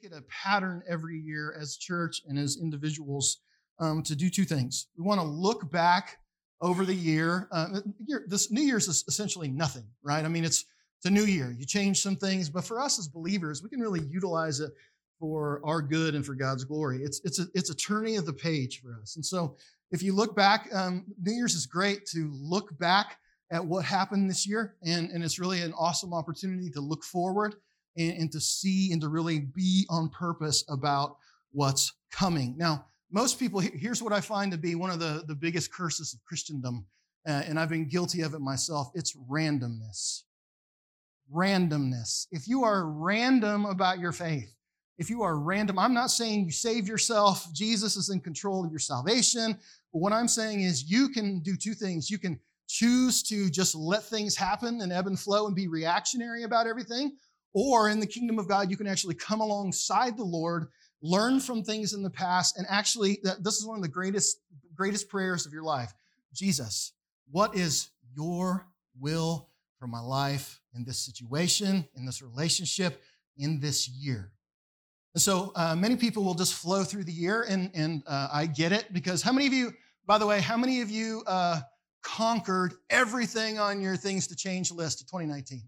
make it a pattern every year as church and as individuals to do two things. We want to look back over the year. This New Year's is essentially nothing, right? I mean, it's a new year. You change some things, but for us as believers, we can really utilize it for our good and for God's glory. It's a turning of the page for us. And so if you look back, New Year's is great to look back at what happened this year, and it's really an awesome opportunity to look forward and to see and to really be on purpose about what's coming. Now, most people, here's what I find to be one of the biggest curses of Christendom, and I've been guilty of it myself. It's randomness. Randomness. If you are random about your faith, if you are random, I'm not saying you save yourself. Jesus is in control of your salvation. But what I'm saying is you can do two things. You can choose to just let things happen and ebb and flow and be reactionary about everything. Or in the kingdom of God, you can actually come alongside the Lord, learn from things in the past, and actually, this is one of the greatest prayers of your life. Jesus, what is your will for my life in this situation, in this relationship, in this year? And so many people will just flow through the year, and I get it, because how many of you, by the way, conquered everything on your things to change list of 2019?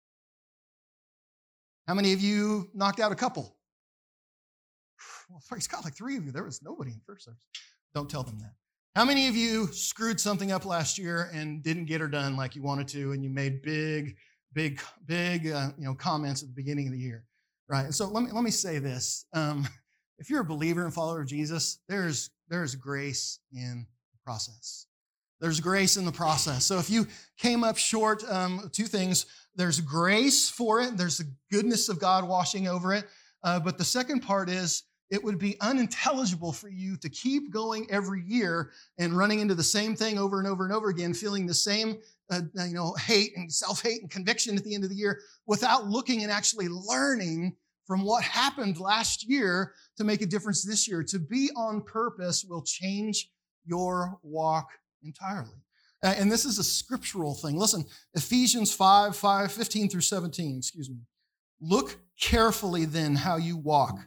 How many of you knocked out a couple? Well, praise God, like 3 of you. There was nobody in first service. Don't tell them that. How many of you screwed something up last year and didn't get her done like you wanted to, and you made big comments at the beginning of the year, right? And so let me say this: if you're a believer and follower of Jesus, there's grace in the process. There's grace in the process. So if you came up short, two things: there's grace for it. There's the goodness of God washing over it. But the second part is, it would be unintelligible for you to keep going every year and running into the same thing over and over and over again, feeling the same hate and self-hate and conviction at the end of the year without looking and actually learning from what happened last year to make a difference this year. To be on purpose will change your walk entirely. And this is a scriptural thing. Listen, Ephesians 15 through 17, Look carefully then how you walk,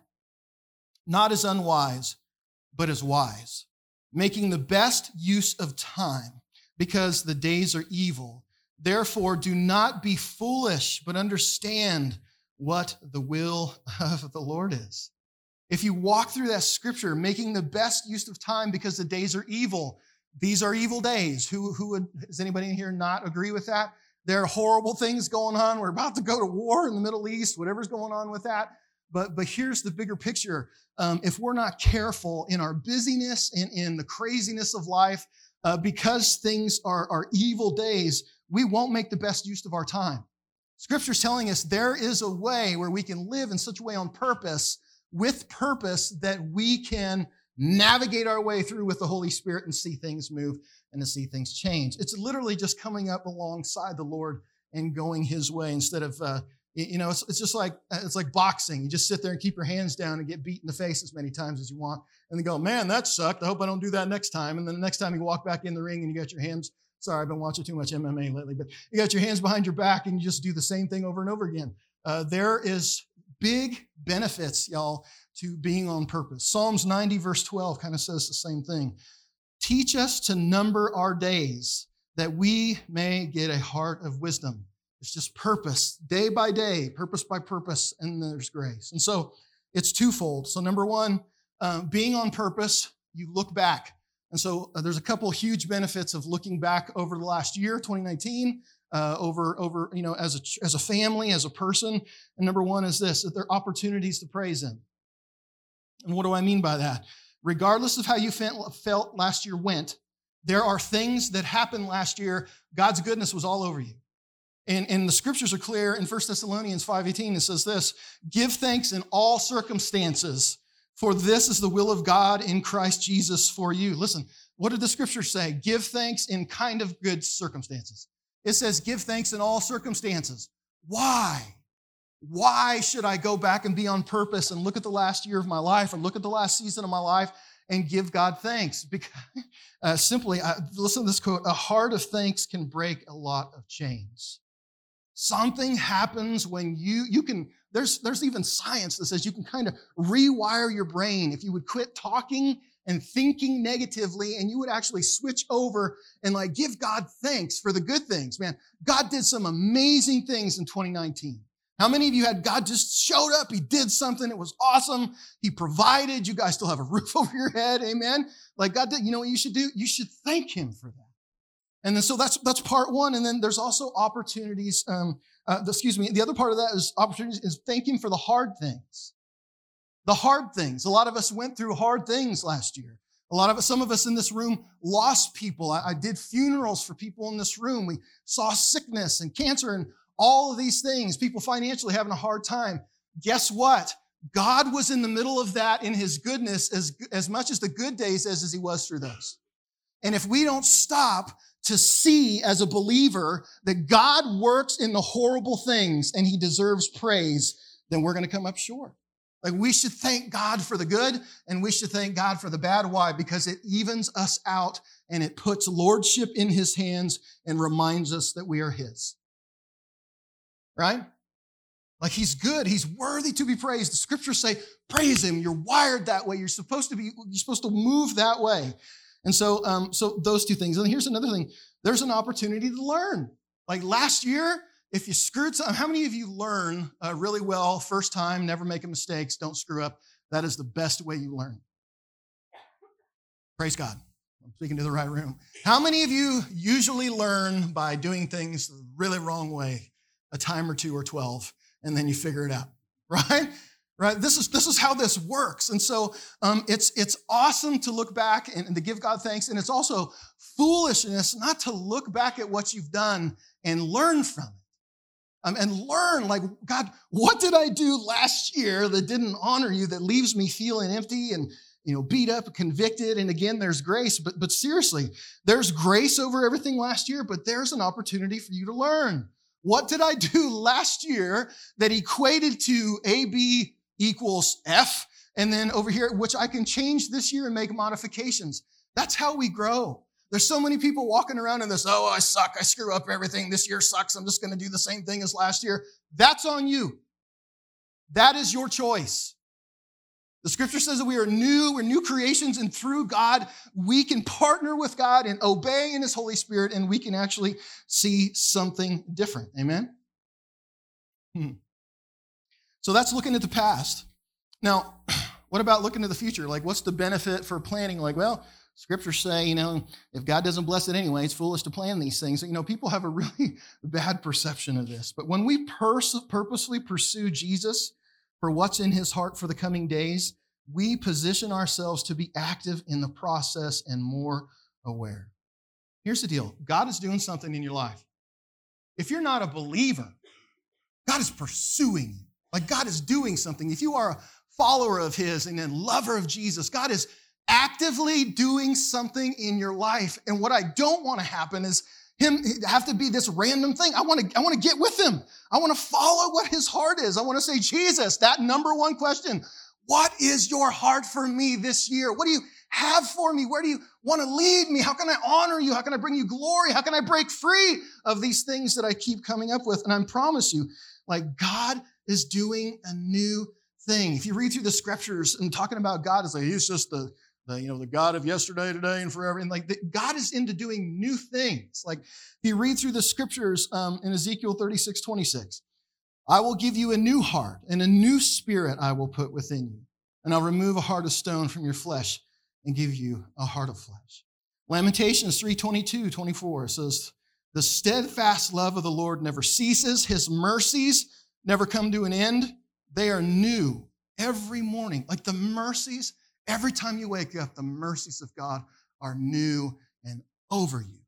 not as unwise, but as wise, making the best use of time, because the days are evil. Therefore, do not be foolish, but understand what the will of the Lord is. If you walk through that scripture, making the best use of time because the days are evil, these are evil days. Does anybody in here not agree with that? There are horrible things going on. We're about to go to war in the Middle East, whatever's going on with that. But here's the bigger picture. If we're not careful in our busyness and in the craziness of life, because things are evil days, we won't make the best use of our time. Scripture's telling us there is a way where we can live in such a way on purpose, with purpose, that we can navigate our way through with the Holy Spirit and see things move and to see things change. It's literally just coming up alongside the Lord and going His way instead of, it's just like, it's like boxing. You just sit there and keep your hands down and get beat in the face as many times as you want. And then go, man, that sucked. I hope I don't do that next time. And then the next time you walk back in the ring and you got your hands, sorry, I've been watching too much MMA lately, but you got your hands behind your back and you just do the same thing over and over again. There is big benefits, y'all, to being on purpose. Psalms 90 verse 12 kind of says the same thing. Teach us to number our days that we may get a heart of wisdom. It's just purpose, day by day, purpose by purpose, and there's grace. And so it's twofold. So number one, being on purpose, you look back. And so there's a couple huge benefits of looking back over the last year, 2019, as a family, as a person. And number one is this, that there are opportunities to praise Him. And what do I mean by that? Regardless of how you felt last year went, there are things that happened last year. God's goodness was all over you. And the scriptures are clear. In 1 Thessalonians 5:18, it says this: give thanks in all circumstances, for this is the will of God in Christ Jesus for you. Listen, what did the scripture say? Give thanks in kind of good circumstances. It says give thanks in all circumstances. Why? Why should I go back and be on purpose and look at the last year of my life or look at the last season of my life and give God thanks? Because listen to this quote: a heart of thanks can break a lot of chains. Something happens when you can there's even science that says you can kind of rewire your brain if you would quit talking and thinking negatively, and you would actually switch over and like give God thanks for the good things. Man, God did some amazing things in 2019. How many of you had God just showed up? He did something. It was awesome. He provided. You guys still have a roof over your head. Amen. Like God did. You know what you should do? You should thank him for that. And then so that's part one. And then there's also opportunities. The other part of that is opportunities is thank him for the hard things. The hard things. A lot of us went through hard things last year. Some of us in this room lost people. I did funerals for people in this room. We saw sickness and cancer and all of these things. People financially having a hard time. Guess what? God was in the middle of that in his goodness as much as the good days as he was through those. And if we don't stop to see as a believer that God works in the horrible things and he deserves praise, then we're going to come up short. Like we should thank God for the good and we should thank God for the bad. Why? Because it evens us out and it puts lordship in his hands and reminds us that we are his. Right? Like he's good. He's worthy to be praised. The scriptures say, praise him. You're wired that way. You're supposed to move that way. And so those two things. And here's another thing. There's an opportunity to learn. Like last year, if you screwed something, how many of you learn really well first time, never making mistakes, don't screw up? That is the best way you learn. Praise God. I'm speaking to the right room. How many of you usually learn by doing things the really wrong way, a time or two or 12, and then you figure it out, right? Right? This is how this works. And so it's awesome to look back and to give God thanks. And it's also foolishness not to look back at what you've done and learn from it. And learn, like, God, what did I do last year that didn't honor you, that leaves me feeling empty and, beat up, convicted? And again, there's grace. But seriously, there's grace over everything last year, but there's an opportunity for you to learn. What did I do last year that equated to AB equals F? And then over here, which I can change this year and make modifications. That's how we grow. There's so many people walking around in this, I suck, I screw up everything, this year sucks, I'm just going to do the same thing as last year. That's on you. That is your choice. The scripture says that we're new creations, and through God, we can partner with God and obey in his Holy Spirit, and we can actually see something different. Amen? So that's looking at the past. Now, what about looking to the future? Like, what's the benefit for planning? Like, well, scriptures say, if God doesn't bless it anyway, it's foolish to plan these things. People have a really bad perception of this. But when we purposely pursue Jesus for what's in his heart for the coming days, we position ourselves to be active in the process and more aware. Here's the deal. God is doing something in your life. If you're not a believer, God is pursuing you. Like God is doing something. If you are a follower of his and a lover of Jesus, God is actively doing something in your life. And what I don't want to happen is him have to be this random thing. I want to get with him. I want to follow what his heart is. I want to say, Jesus, that number one question, what is your heart for me this year? What do you have for me? Where do you want to lead me? How can I honor you? How can I bring you glory? How can I break free of these things that I keep coming up with? And I promise you, like God is doing a new thing. If you read through the scriptures and talking about God, it's like he's just the God of yesterday, today, and forever. And God is into doing new things. Like if you read through the scriptures in Ezekiel 36:26, I will give you a new heart and a new spirit I will put within you. And I'll remove a heart of stone from your flesh and give you a heart of flesh. Lamentations 3:22-24 says, the steadfast love of the Lord never ceases. His mercies never come to an end. They are new every morning. Like the mercies, every time you wake up, the mercies of God are new and over you.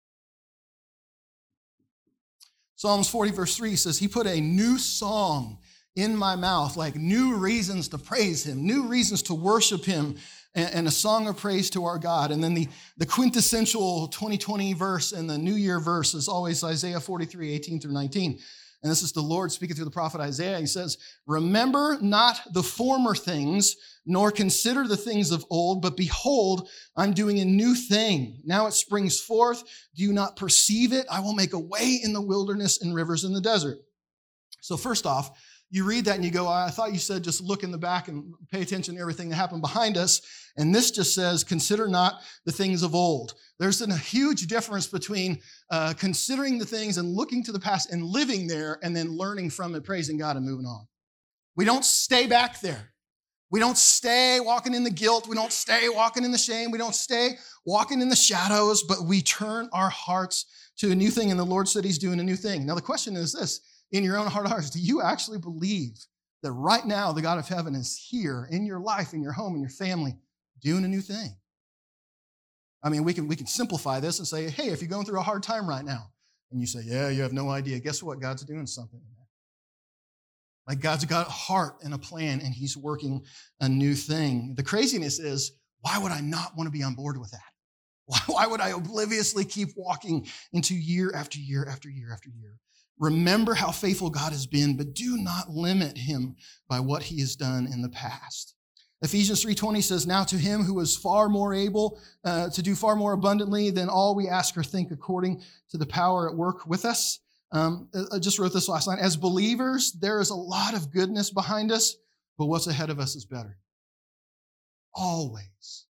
Psalms 40:3 says, he put a new song in my mouth, like new reasons to praise him, new reasons to worship him, and a song of praise to our God. And then the quintessential 2020 verse and the New Year verse is always Isaiah 43:18-19. And this is the Lord speaking through the prophet Isaiah. He says, remember not the former things, nor consider the things of old, but behold, I'm doing a new thing. Now it springs forth. Do you not perceive it? I will make a way in the wilderness and rivers in the desert. So first off, you read that and you go, I thought you said just look in the back and pay attention to everything that happened behind us. And this just says, consider not the things of old. There's a huge difference between considering the things and looking to the past and living there and then learning from it, praising God and moving on. We don't stay back there. We don't stay walking in the guilt. We don't stay walking in the shame. We don't stay walking in the shadows, but we turn our hearts to a new thing. And the Lord said he's doing a new thing. Now, the question is this, in your own heart of hearts, do you actually believe that right now the God of heaven is here in your life, in your home, in your family, doing a new thing? I mean, we can simplify this and say, hey, if you're going through a hard time right now, and you say, yeah, you have no idea, guess what? God's doing something in there. Like God's got a heart and a plan, and he's working a new thing. The craziness is, why would I not want to be on board with that? Why would I obliviously keep walking into year after year after year after year? Remember how faithful God has been, but do not limit him by what he has done in the past. Ephesians 3:20 says, now to him who is far more able to do far more abundantly than all we ask or think according to the power at work with us. I just wrote this last line. As believers, there is a lot of goodness behind us, but what's ahead of us is better. Always.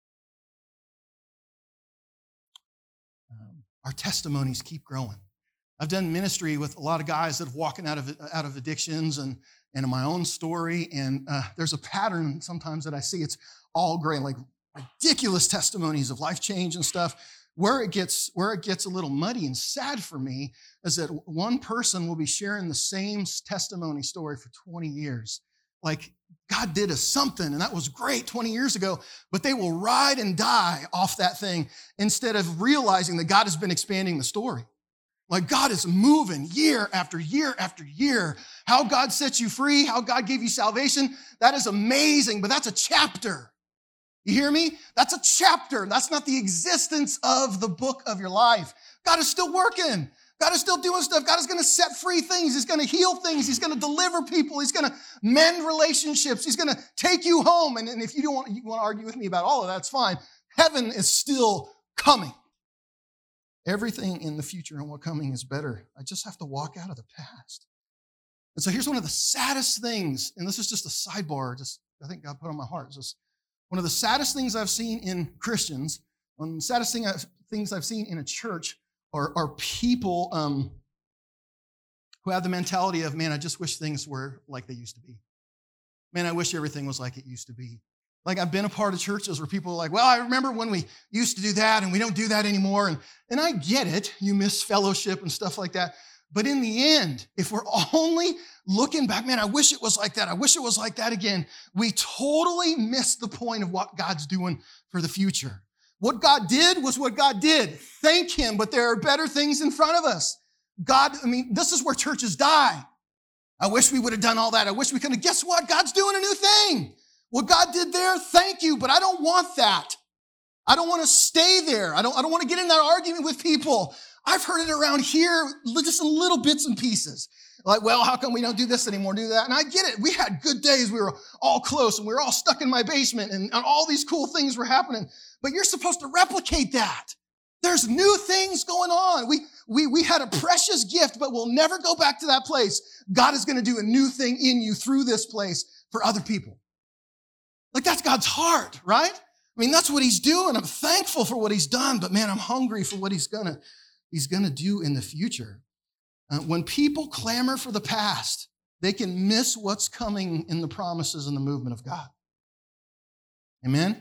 Our testimonies keep growing. I've done ministry with a lot of guys that have walked out of addictions and in my own story, and there's a pattern sometimes that I see. It's all great, like ridiculous testimonies of life change and stuff. Where it gets a little muddy and sad for me is that one person will be sharing the same testimony story for 20 years. Like God did us something, and that was great 20 years ago, but they will ride and die off that thing instead of realizing that God has been expanding the story. Like God is moving year after year after year. How God set you free, how God gave you salvation, that is amazing, but that's a chapter. You hear me? That's a chapter. That's not the existence of the book of your life. God is still working. God is still doing stuff. God is going to set free things. He's going to heal things. He's going to deliver people. He's going to mend relationships. He's going to take you home. And if you want to argue with me about all of that, that's fine. Heaven is still coming. Everything in the future and what's coming is better. I just have to walk out of the past. And so here's one of the saddest things, and this is just a sidebar, I think God put on my heart. It's just one of the saddest things I've seen in Christians, one of the saddest things I've seen in a church are people who have the mentality of, man, I just wish things were like they used to be. Man, I wish everything was like it used to be. Like I've been a part of churches where people are like, well, I remember when we used to do that and we don't do that anymore. And I get it. You miss fellowship and stuff like that. But in the end, if we're only looking back, man, I wish it was like that. I wish it was like that again. We totally miss the point of what God's doing for the future. What God did was what God did. Thank him, but there are better things in front of us. This is where churches die. I wish we would have done all that. I wish we could have. Guess what? God's doing a new thing. What God did there, thank you, but I don't want that. I don't want to stay there. I don't want to get in that argument with people. I've heard it around here, just in little bits and pieces. Like, well, how come we don't do this anymore, do that? And I get it. We had good days. We were all close, and we were all stuck in my basement, and all these cool things were happening. But you're supposed to replicate that. There's new things going on. We had a precious gift, but we'll never go back to that place. God is going to do a new thing in you through this place for other people. Like, that's God's heart, right? I mean, that's what he's doing. I'm thankful for what he's done, but man, I'm hungry for what he's gonna do in the future. When people clamor for the past, they can miss what's coming in the promises and the movement of God. Amen?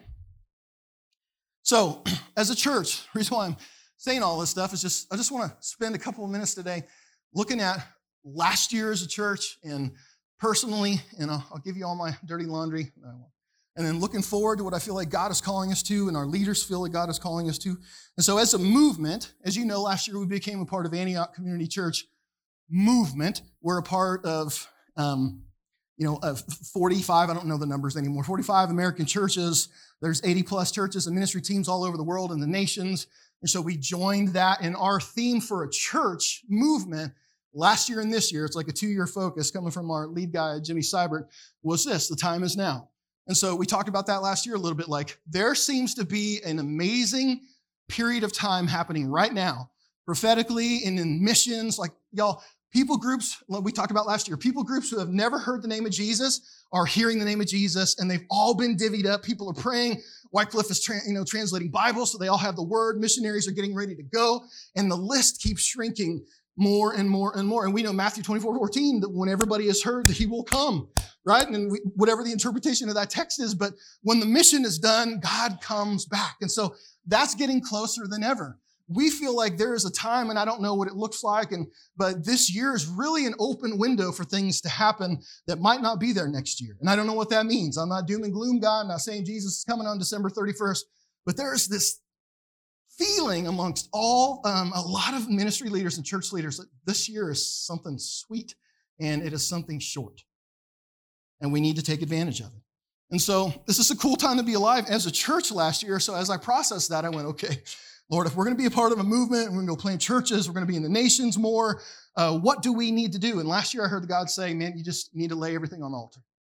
So, as a church, the reason why I'm saying all this stuff is I just want to spend a couple of minutes today looking at last year as a church and personally, and I'll give you all my dirty laundry. And then looking forward to what I feel like God is calling us to and our leaders feel like God is calling us to. And so as a movement, as you know, last year we became a part of Antioch Community Church movement. We're a part of, of 45, I don't know the numbers anymore, 45 American churches. There's 80 plus churches and ministry teams all over the world and the nations. And so we joined that. And our theme for a church movement last year and this year, it's like a 2-year focus coming from our lead guy, Jimmy Seibert, was this: the time is now. And so we talked about that last year a little bit, like there seems to be an amazing period of time happening right now, prophetically and in missions. Like, y'all, People groups, like we talked about last year, people groups who have never heard the name of Jesus are hearing the name of Jesus, and they've all been divvied up. People are praying. Wycliffe is translating Bibles, so they all have the word. Missionaries are getting ready to go, and the list keeps shrinking more and more and more. And we know Matthew 24:14, that when everybody has heard, that he will come, right? And whatever the interpretation of that text is, but when the mission is done, God comes back. And so that's getting closer than ever. We feel like there is a time, and I don't know what it looks like, but this year is really an open window for things to happen that might not be there next year. And I don't know what that means. I'm not doom and gloom guy. I'm not saying Jesus is coming on December 31st, but there's this feeling amongst a lot of ministry leaders and church leaders that this year is something sweet and it is something short. And we need to take advantage of it. And so this is a cool time to be alive as a church last year. So as I processed that, I went, okay, Lord, if we're going to be a part of a movement, we're going to go plant churches, we're going to be in the nations more, what do we need to do? And last year I heard God say, man, you just need to lay everything on the altar.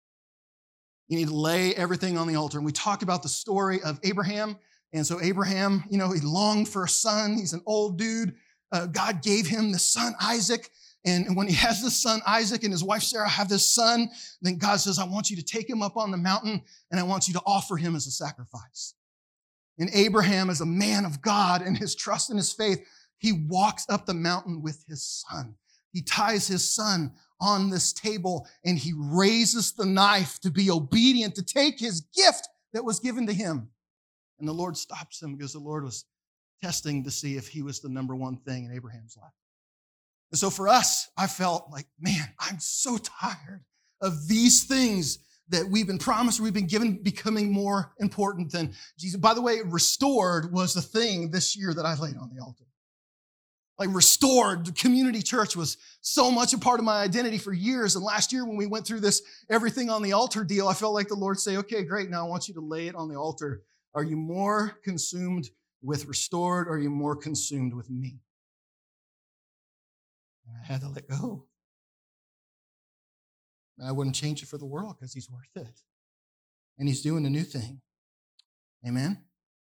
You need to lay everything on the altar. And we talked about the story of Abraham. And so Abraham, he longed for a son. He's an old dude. God gave him the son Isaac. And when he has this son Isaac and his wife Sarah have this son, then God says, I want you to take him up on the mountain and I want you to offer him as a sacrifice. And Abraham, as a man of God and his trust and his faith, he walks up the mountain with his son. He ties his son on this table and he raises the knife to be obedient, to take his gift that was given to him. And the Lord stops him because the Lord was testing to see if he was the number one thing in Abraham's life. And so for us, I felt like, man, I'm so tired of these things that we've been promised, or we've been given, becoming more important than Jesus. By the way, restored was the thing this year that I laid on the altar. Like restored, community church was so much a part of my identity for years. And last year when we went through this everything on the altar deal, I felt like the Lord say, okay, great, now I want you to lay it on the altar. Are you more consumed with restored, or are you more consumed with me? And I had to let go. And I wouldn't change it for the world because he's worth it. And he's doing a new thing. Amen?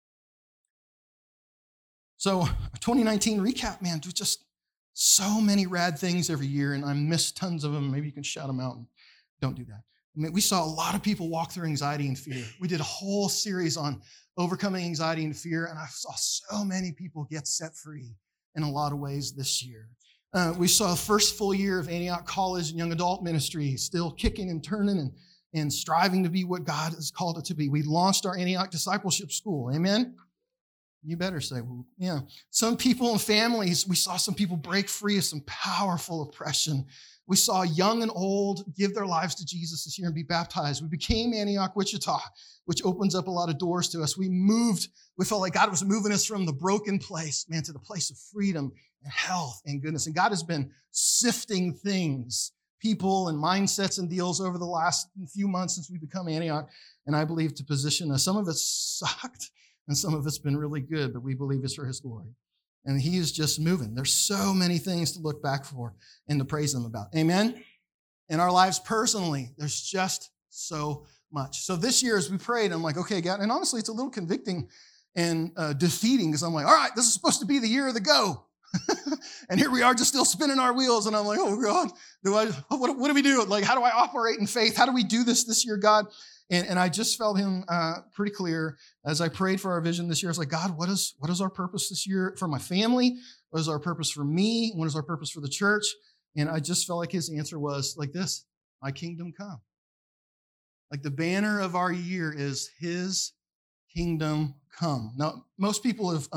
So, a 2019 recap, man, there's just so many rad things every year, and I missed tons of them. Maybe you can shout them out and don't do that. I mean, we saw a lot of people walk through anxiety and fear. We did a whole series on overcoming anxiety and fear, and I saw so many people get set free in a lot of ways this year. We saw the first full year of Antioch College and Young Adult Ministry, still kicking and turning and striving to be what God has called it to be. We launched our Antioch Discipleship School. Amen? You better say, well, yeah. Some people and families, we saw some people break free of some powerful oppression. We saw young and old give their lives to Jesus this year and be baptized. We became Antioch Wichita, which opens up a lot of doors to us. We felt like God was moving us from the broken place, man, to the place of freedom and health and goodness. And God has been sifting things, people and mindsets and deals over the last few months since we become Antioch. And I believe to position us. Some of it's sucked and some of it's been really good, but we believe it's for his glory. And he is just moving. There's so many things to look back for and to praise him about. Amen? In our lives personally, there's just so much. So this year as we prayed, I'm like, okay, God, and honestly, it's a little convicting and defeating because I'm like, all right, this is supposed to be the year of the go. And here we are just still spinning our wheels. And I'm like, oh God, what do we do? Like, how do I operate in faith? How do we do this year, God? And I just felt him pretty clear as I prayed for our vision this year. I was like, God, what is our purpose this year for my family? What is our purpose for me? What is our purpose for the church? And I just felt like his answer was like this: my kingdom come. Like the banner of our year is his kingdom come. Now, most people have,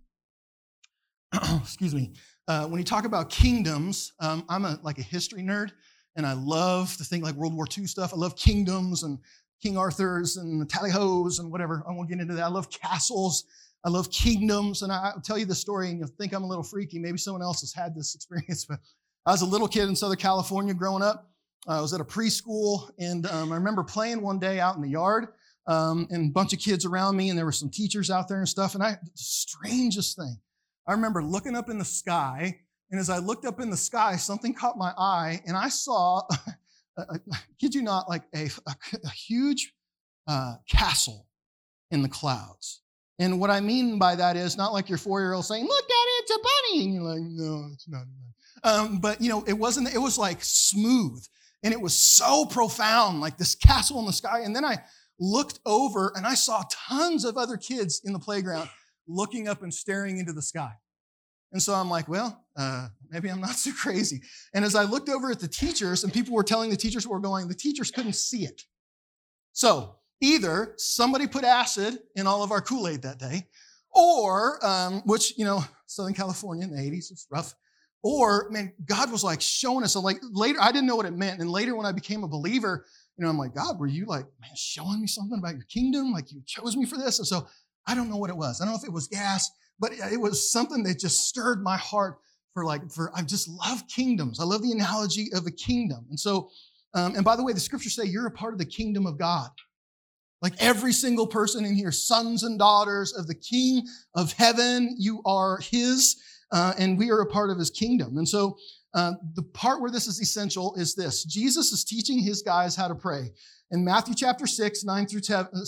excuse me, when you talk about kingdoms, I'm a history nerd, and I love to think like World War II stuff. I love kingdoms and King Arthur's and the tally-hos and whatever. I won't get into that. I love castles. I love kingdoms. And I'll tell you the story, and you'll think I'm a little freaky. Maybe someone else has had this experience. But I was a little kid in Southern California growing up. I was at a preschool, and I remember playing one day out in the yard, and a bunch of kids around me, and there were some teachers out there and stuff. And the strangest thing, I remember looking up in the sky, and as I looked up in the sky, something caught my eye, and I saw, I kid you not, like a huge castle in the clouds. And what I mean by that is not like your 4-year-old saying, look, Daddy, it's a bunny. And you're like, no, it's not a bunny. But, it was like smooth. And it was so profound, like this castle in the sky. And then I looked over and I saw tons of other kids in the playground looking up and staring into the sky. And so I'm like, well, maybe I'm not so crazy. And as I looked over at the teachers and people were telling the teachers where we're going, the teachers couldn't see it. So either somebody put acid in all of our Kool-Aid that day, or, which, Southern California in the 80s, it's rough. Or, man, God was like showing us. So like later, I didn't know what it meant. And later when I became a believer, I'm like, God, were you like, man, showing me something about your kingdom? Like you chose me for this? And so I don't know what it was. I don't know if it was gas, but it was something that just stirred my heart I just love kingdoms. I love the analogy of a kingdom. And so, and by the way, the scriptures say you're a part of the kingdom of God. Like every single person in here, sons and daughters of the King of heaven, you are his, and we are a part of his kingdom. And so the part where this is essential is this. Jesus is teaching his guys how to pray. In Matthew chapter 6, 9 through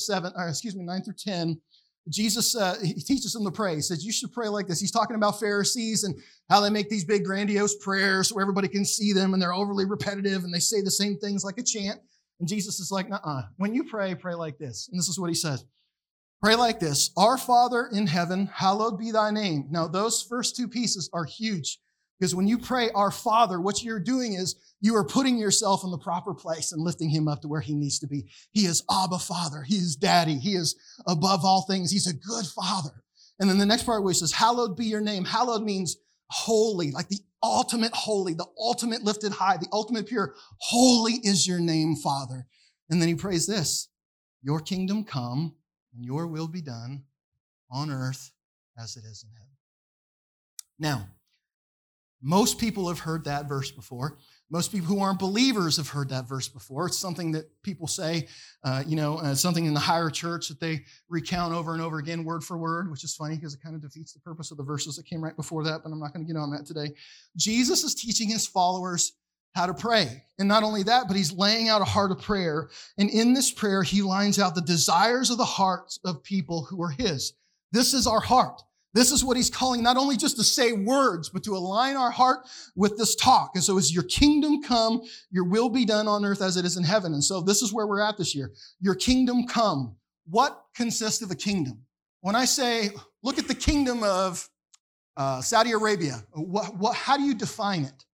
10, Jesus, he teaches them to pray. He says, you should pray like this. He's talking about Pharisees and how they make these big grandiose prayers where everybody can see them and they're overly repetitive and they say the same things like a chant. And Jesus is like, when you pray, pray like this. And this is what he says. Pray like this. Our Father in heaven, hallowed be thy name. Now, those first two pieces are huge because when you pray our Father, what you're doing is you are putting yourself in the proper place and lifting him up to where he needs to be. He is Abba Father. He is Daddy. He is above all things. He's a good Father. And then the next part where he says, hallowed be your name. Hallowed means holy, like the ultimate holy, the ultimate lifted high, the ultimate pure. Holy is your name, Father. And then he prays this, your kingdom come and your will be done on earth as it is in heaven. Now, most people have heard that verse before. Most people who aren't believers have heard that verse before. It's something that people say, something in the higher church that they recount over and over again, word for word, which is funny because it kind of defeats the purpose of the verses that came right before that, but I'm not going to get on that today. Jesus is teaching his followers how to pray. And not only that, but he's laying out a heart of prayer. And in this prayer, he lines out the desires of the hearts of people who are his. This is our heart. This is what he's calling, not only just to say words, but to align our heart with this talk. And so as your kingdom come, your will be done on earth as it is in heaven. And so this is where we're at this year. Your kingdom come. What consists of a kingdom? When I say, look at the kingdom of Saudi Arabia, how do you define it?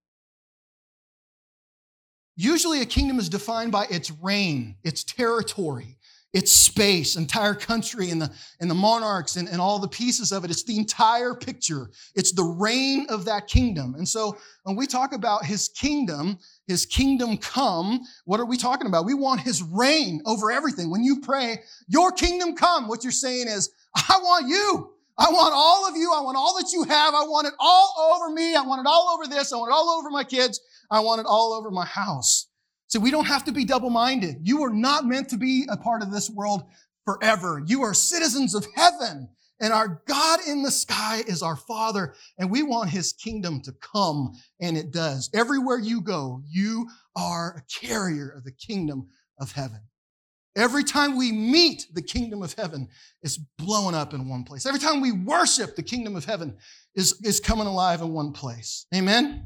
Usually a kingdom is defined by its reign, its territory, its space, entire country, and the monarchs and all the pieces of it. It's the entire picture. It's the reign of that kingdom. And so when we talk about his kingdom come, what are we talking about? We want his reign over everything. When you pray, your kingdom come, what you're saying is, I want you. I want all of you. I want all that you have. I want it all over me. I want it all over this. I want it all over my kids. I want it all over my house. So we don't have to be double-minded. You are not meant to be a part of this world forever. You are citizens of heaven, and our God in the sky is our Father, and we want his kingdom to come, and it does. Everywhere you go, you are a carrier of the kingdom of heaven. Every time we meet the kingdom of heaven, it's blowing up in one place. Every time we worship, the kingdom of heaven is coming alive in one place. Amen?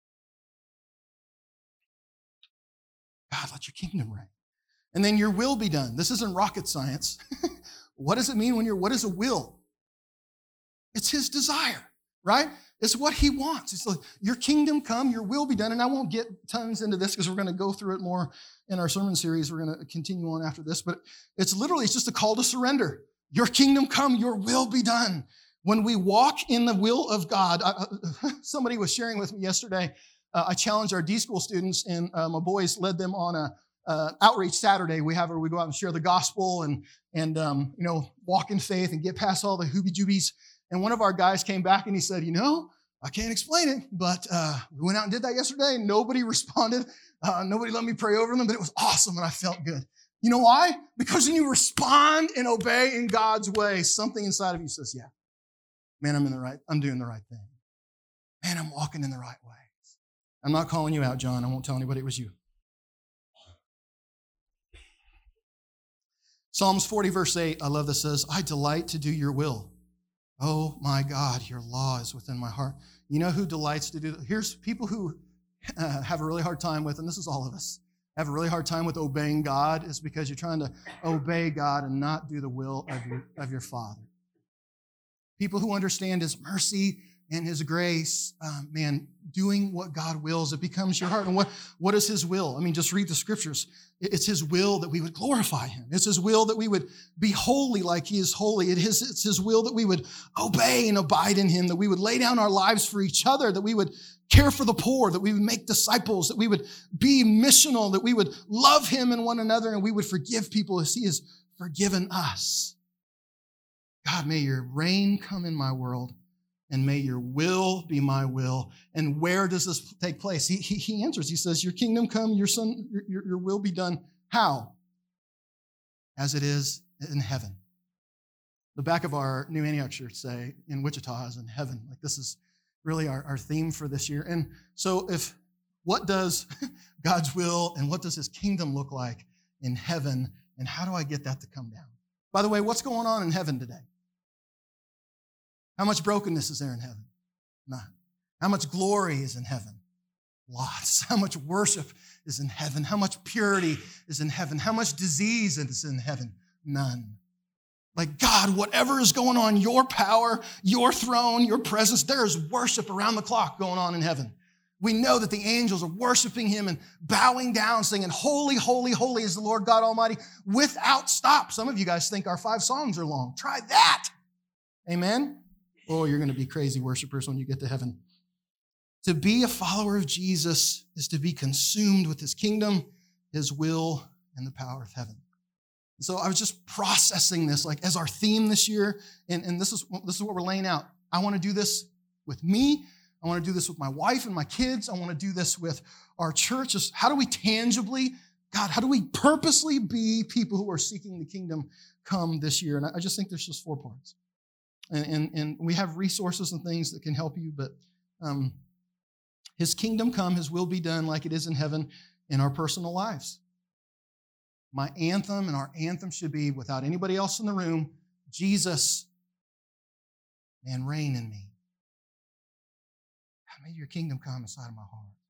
God, let your kingdom reign. And then your will be done. This isn't rocket science. What does it mean what is a will? It's his desire, right? It's what he wants. It's like, your kingdom come, your will be done. And I won't get tons into this because we're going to go through it more in our sermon series. We're going to continue on after this. But it's just a call to surrender. Your kingdom come, your will be done. When we walk in the will of God, somebody was sharing with me yesterday, I challenged our D-School students, and my boys led them on a outreach Saturday. We go out and share the gospel and walk in faith and get past all the hooby-joobies. And one of our guys came back and he said, I can't explain it, but we went out and did that yesterday and nobody responded. Nobody let me pray over them, but it was awesome and I felt good. You know why? Because when you respond and obey in God's way, something inside of you says, yeah, man, I'm doing the right thing. Man, I'm walking in the right way. I'm not calling you out, John. I won't tell anybody it was you. Psalms 40, verse 8, I love this, says, I delight to do your will. Oh my God, your law is within my heart. You know who delights to do that? Here's people who have a really hard time with, and this is all of us, have a really hard time with obeying God is because you're trying to obey God and not do the will of your Father. People who understand His mercy and His grace, doing what God wills, it becomes your heart. And what is His will? I mean, just read the scriptures. It's His will that we would glorify Him. It's His will that we would be holy like He is holy. It's His will that we would obey and abide in Him, that we would lay down our lives for each other, that we would care for the poor, that we would make disciples, that we would be missional, that we would love Him and one another, and we would forgive people as He has forgiven us. God, may your reign come in my world, and may your will be my will. And where does this take place? He answers. He says, your kingdom come, your will be done. How? As it is in heaven. The back of our New Antioch church say, in Wichita is in heaven. Like this is really our theme for this year. And so what does God's will and what does His kingdom look like in heaven? And how do I get that to come down? By the way, what's going on in heaven today? How much brokenness is there in heaven? None. How much glory is in heaven? Lots. How much worship is in heaven? How much purity is in heaven? How much disease is in heaven? None. Like God, whatever is going on, your power, your throne, your presence, there is worship around the clock going on in heaven. We know that the angels are worshiping Him and bowing down, singing, holy, holy, holy is the Lord God Almighty, without stop. Some of you guys think our 5 songs are long. Try that. Amen? Oh, you're going to be crazy worshipers when you get to heaven. To be a follower of Jesus is to be consumed with His kingdom, His will, and the power of heaven. So I was just processing this like as our theme this year, and this is what we're laying out. I want to do this with me. I want to do this with my wife and my kids. I want to do this with our church. Just how do we tangibly, God, how do we purposely be people who are seeking the kingdom come this year? And I just think there's just 4 parts. And we have resources and things that can help you, but His kingdom come, His will be done like it is in heaven in our personal lives. My anthem and our anthem should be, without anybody else in the room, Jesus, man, reign in me. God, may your kingdom come inside of my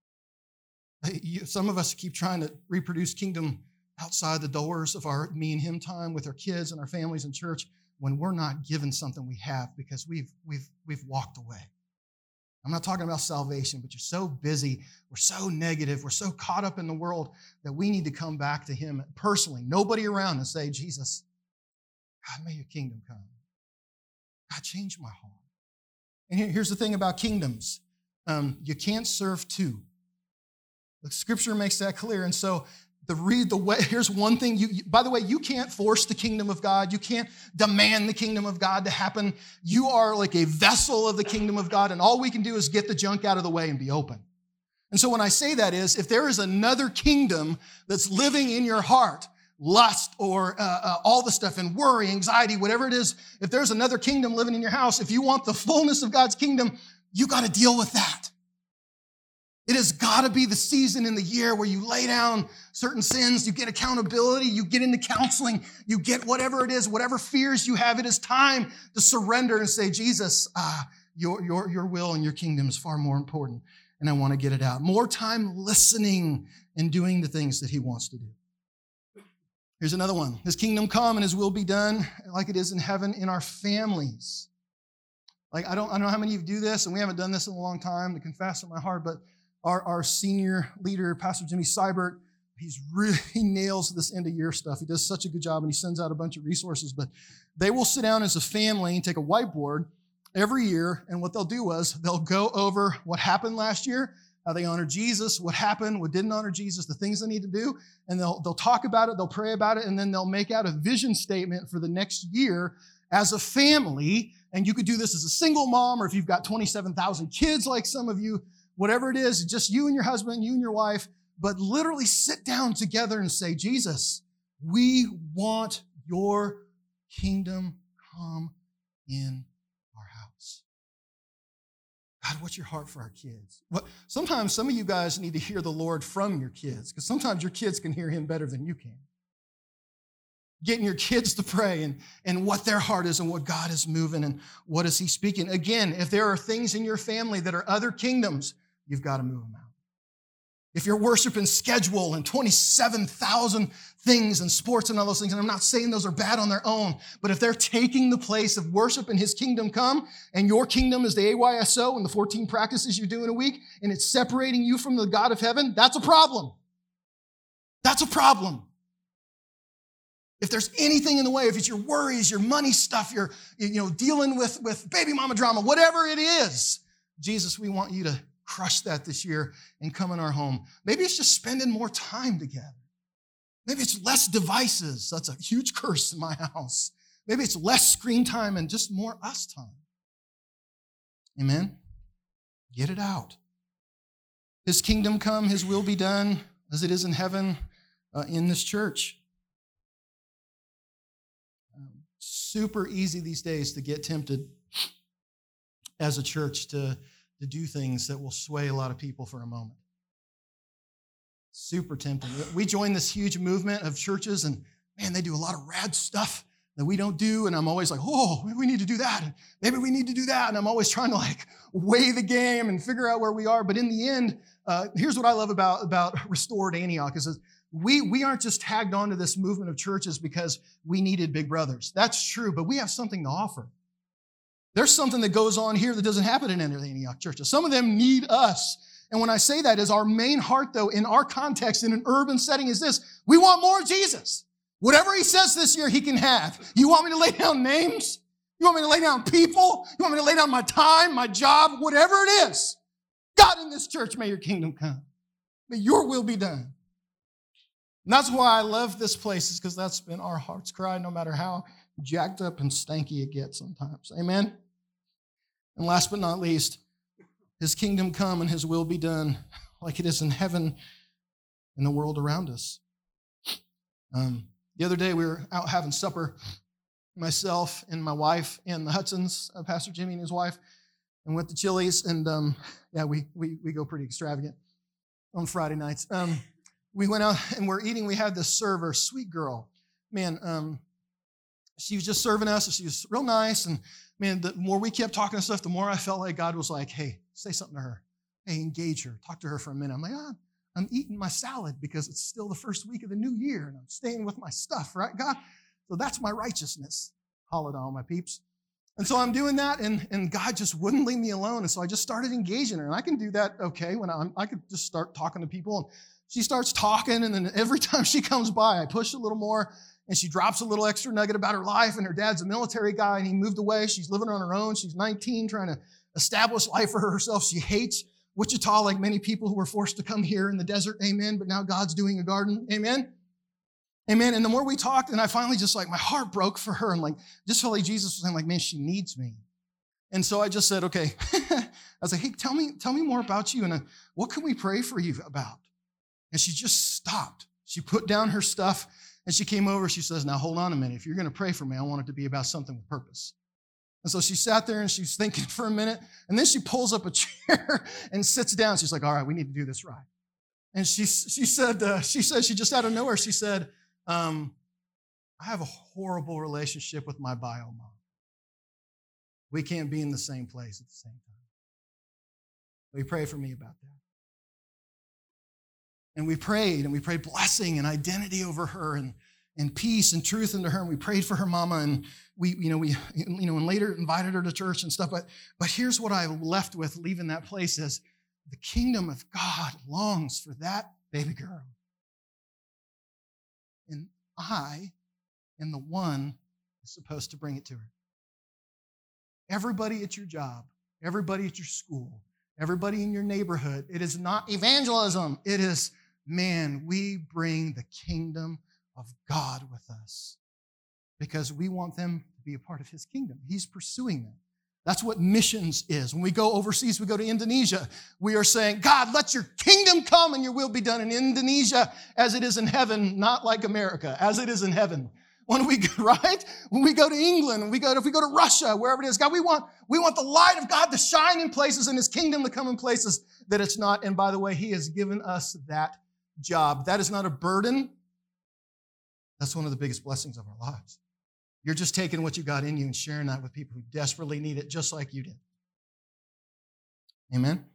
heart. Some of us keep trying to reproduce kingdom outside the doors of our me and Him time with our kids and our families and church, when we're not given something we have because we've walked away. I'm not talking about salvation, but you're so busy, we're so negative, we're so caught up in the world that we need to come back to Him personally, nobody around, and say, Jesus, God, may your kingdom come. God, change my heart. And here's the thing about kingdoms. You can't serve two. The scripture makes that clear. And so here's one thing. By the way, you can't force the kingdom of God. You can't demand the kingdom of God to happen. You are like a vessel of the kingdom of God, and all we can do is get the junk out of the way and be open. And so when I say that is, if there is another kingdom that's living in your heart, lust or all the stuff and worry, anxiety, whatever it is, if there's another kingdom living in your house, if you want the fullness of God's kingdom, you got to deal with that. It has got to be the season in the year where you lay down certain sins, you get accountability, you get into counseling, you get whatever it is, whatever fears you have. It is time to surrender and say, Jesus, your will and your kingdom is far more important, and I want to get it out. More time listening and doing the things that He wants to do. Here's another one. His kingdom come and His will be done like it is in heaven in our families. Like, I don't know how many of you do this, and we haven't done this in a long time to confess in my heart, but our senior leader, Pastor Jimmy Seibert, he nails this end of year stuff. He does such a good job, and he sends out a bunch of resources. But they will sit down as a family and take a whiteboard every year, and what they'll do is they'll go over what happened last year, how they honored Jesus, what happened, what didn't honor Jesus, the things they need to do, and they'll talk about it, they'll pray about it, and then they'll make out a vision statement for the next year as a family. And you could do this as a single mom, or if you've got 27,000 kids like some of you, whatever it is, just you and your husband, you and your wife, but literally sit down together and say, Jesus, we want your kingdom come in our house. God, what's your heart for our kids? Sometimes some of you guys need to hear the Lord from your kids, because sometimes your kids can hear Him better than you can. getting your kids to pray and what their heart is and what God is moving and what is he speaking. Again, if there are things in your family that are other kingdoms, you've got to move them out. If you're worshiping schedule and 27,000 things and sports and all those things, and I'm not saying those are bad on their own, but if they're taking the place of worship and his kingdom come, and your kingdom is the AYSO and the 14 practices you do in a week, and it's separating you from the God of heaven, that's a problem. That's a problem. If there's anything in the way, if it's your worries, your money stuff, you're dealing with baby mama drama, whatever it is, Jesus, we want you to crush that this year and come in our home. Maybe it's just spending more time together. Maybe it's less devices. That's a huge curse in my house. Maybe it's less screen time and just more us time. Amen? Get it out. His kingdom come, his will be done as it is in heaven in this church. Super easy these days to get tempted as a church to do things that will sway a lot of people for a moment. Super tempting. We joined this huge movement of churches, and man, they do a lot of rad stuff that we don't do, and I'm always like, oh, maybe we need to do that, and maybe we need to do that, and I'm always trying to weigh the game and figure out where we are. But in the end, here's what I love about Restored Antioch is we aren't just tagged onto this movement of churches because we needed big brothers. That's true, but we have something to offer. There's something that goes on here that doesn't happen in any of the Antioch churches. Some of them need us. And when I say that, is our main heart, though, in our context, in an urban setting, is this: we want more Jesus. Whatever he says this year, he can have. You want me to lay down names? You want me to lay down people? You want me to lay down my time, my job, whatever it is? God, in this church, may your kingdom come. May your will be done. And that's why I love this place, is because that's been our heart's cry, no matter how jacked up and stanky it gets sometimes. Amen? And last but not least, his kingdom come and his will be done like it is in heaven in the world around us. The other day we were out having supper, myself and my wife and the Hudsons, Pastor Jimmy and his wife, and went to Chili's, and we go pretty extravagant on Friday nights. We went out and we're eating. We had this server, sweet girl. Man, she was just serving us, and she was real nice. And man, the more we kept talking and stuff, the more I felt like God was like, hey, say something to her. Hey, engage her. Talk to her for a minute. I'm like, I'm eating my salad because it's still the first week of the new year, and I'm staying with my stuff, right, God? So that's my righteousness. Holla to all my peeps. And so I'm doing that, and God just wouldn't leave me alone. And so I just started engaging her. And I can do that okay when I could just start talking to people. And she starts talking, and then every time she comes by, I push a little more, and she drops a little extra nugget about her life. And her dad's a military guy, and he moved away. She's living on her own. She's 19, trying to establish life for herself. She hates Wichita, like many people who were forced to come here in the desert. Amen. But now God's doing a garden. Amen. Amen. And the more we talked, and I finally just my heart broke for her. And just felt like Jesus was saying man, she needs me. And so I just said, okay. I was like, hey, tell me more about you. And what can we pray for you about? And she just stopped. She put down her stuff and she came over. She says, now hold on a minute. If you're going to pray for me, I want it to be about something with purpose. And so she sat there and she's thinking for a minute, and then she pulls up a chair and sits down. She's like, all right, we need to do this right. And she said, she just out of nowhere, she said, I have a horrible relationship with my bio mom. We can't be in the same place at the same time. Will you pray for me about that? And we prayed blessing and identity over her and peace and truth into her. And we prayed for her mama, and we and later invited her to church and stuff. But here's what I left with leaving that place is the kingdom of God longs for that baby girl. And I am the one who's supposed to bring it to her. Everybody at your job, everybody at your school, everybody in your neighborhood, it is not evangelism. It is, man, we bring the kingdom of God with us because we want them to be a part of his kingdom. He's pursuing them. That's what missions is. When we go overseas, we go to Indonesia, we are saying, God, let your kingdom come and your will be done in Indonesia as it is in heaven, not like America, as it is in heaven. When we go to England, if we go to Russia, wherever it is, God, we want the light of God to shine in places and his kingdom to come in places that it's not. And by the way, he has given us that job. That is not a burden. That's one of the biggest blessings of our lives. You're just taking what you got in you and sharing that with people who desperately need it, just like you did. Amen?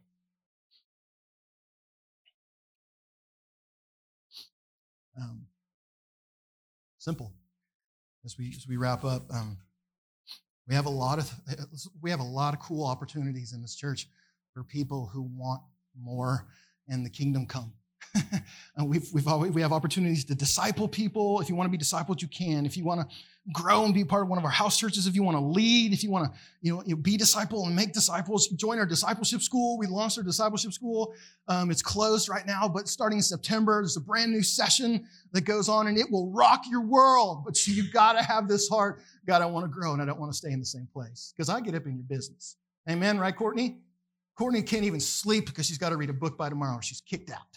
Simple. As we wrap up, we have a lot of cool opportunities in this church for people who want more and the kingdom come. And we have opportunities to disciple people. If you want to be discipled, you can. If you want to grow and be part of one of our house churches, if you want to lead, if you want to be disciple and make disciples, join our discipleship school. We launched our discipleship school. It's closed right now, but starting in September, there's a brand new session that goes on, and it will rock your world. But you got to have this heart. God, I want to grow, and I don't want to stay in the same place because I get up in your business. Amen, right, Courtney? Courtney can't even sleep because she's got to read a book by tomorrow. She's kicked out.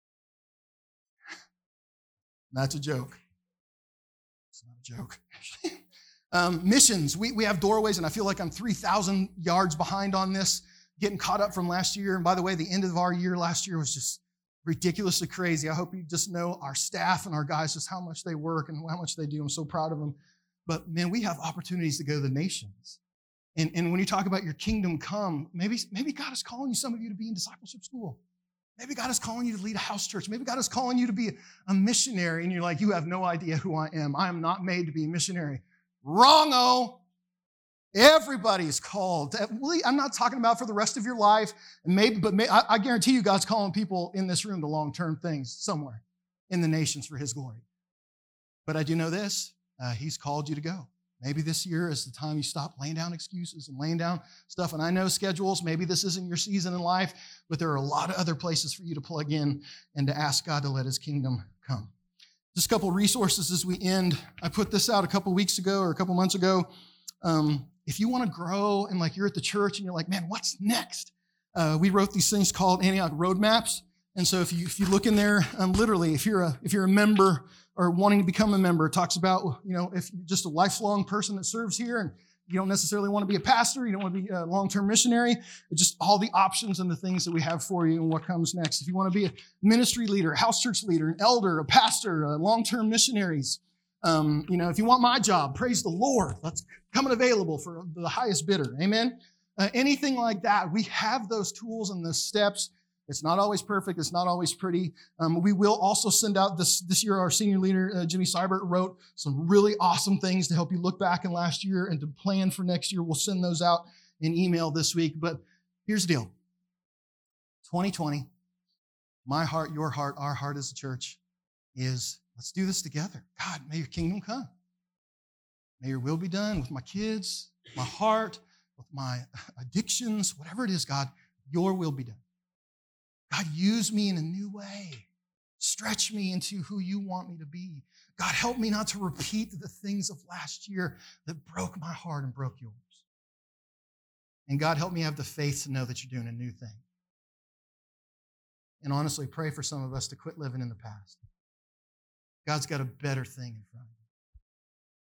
That's a joke. It's not a joke. Missions. We have doorways, and I feel like I'm 3,000 yards behind on this, getting caught up from last year. And by the way, the end of our year last year was just ridiculously crazy. I hope you just know our staff and our guys, just how much they work and how much they do. I'm so proud of them. But man, we have opportunities to go to the nations. And when you talk about your kingdom come, maybe God is calling you, some of you, to be in discipleship school. Maybe God is calling you to lead a house church. Maybe God is calling you to be a missionary, and you're like, you have no idea who I am. I am not made to be a missionary. Wrong-o. Everybody is called. I'm not talking about for the rest of your life, but I guarantee you God's calling people in this room to long-term things somewhere in the nations for his glory. But I do know this, he's called you to go. Maybe this year is the time you stop laying down excuses and laying down stuff. And I know schedules, maybe this isn't your season in life, but there are a lot of other places for you to plug in and to ask God to let his kingdom come. Just a couple resources as we end. I put this out a couple weeks ago or a couple months ago. If you want to grow and like you're at the church and you're like, man, what's next? We wrote these things called Antioch Roadmaps. And so if you look in there, literally, if you're a member or wanting to become a member, it talks about, if you're just a lifelong person that serves here and you don't necessarily want to be a pastor, you don't want to be a long-term missionary, it's just all the options and the things that we have for you and what comes next. If you want to be a ministry leader, a house church leader, an elder, a pastor, long-term missionaries, if you want my job, praise the Lord. That's coming available for the highest bidder. Amen. Anything like that, we have those tools and those steps. It's not always perfect. It's not always pretty. We will also send out this year, our senior leader, Jimmy Seibert, wrote some really awesome things to help you look back in last year and to plan for next year. We'll send those out in email this week. But here's the deal. 2020, my heart, your heart, our heart as a church is let's do this together. God, may your kingdom come. May your will be done with my kids, my heart, with my addictions, whatever it is, God, your will be done. God, use me in a new way. Stretch me into who you want me to be. God, help me not to repeat the things of last year that broke my heart and broke yours. And God, help me have the faith to know that you're doing a new thing. And honestly, pray for some of us to quit living in the past. God's got a better thing in front of you.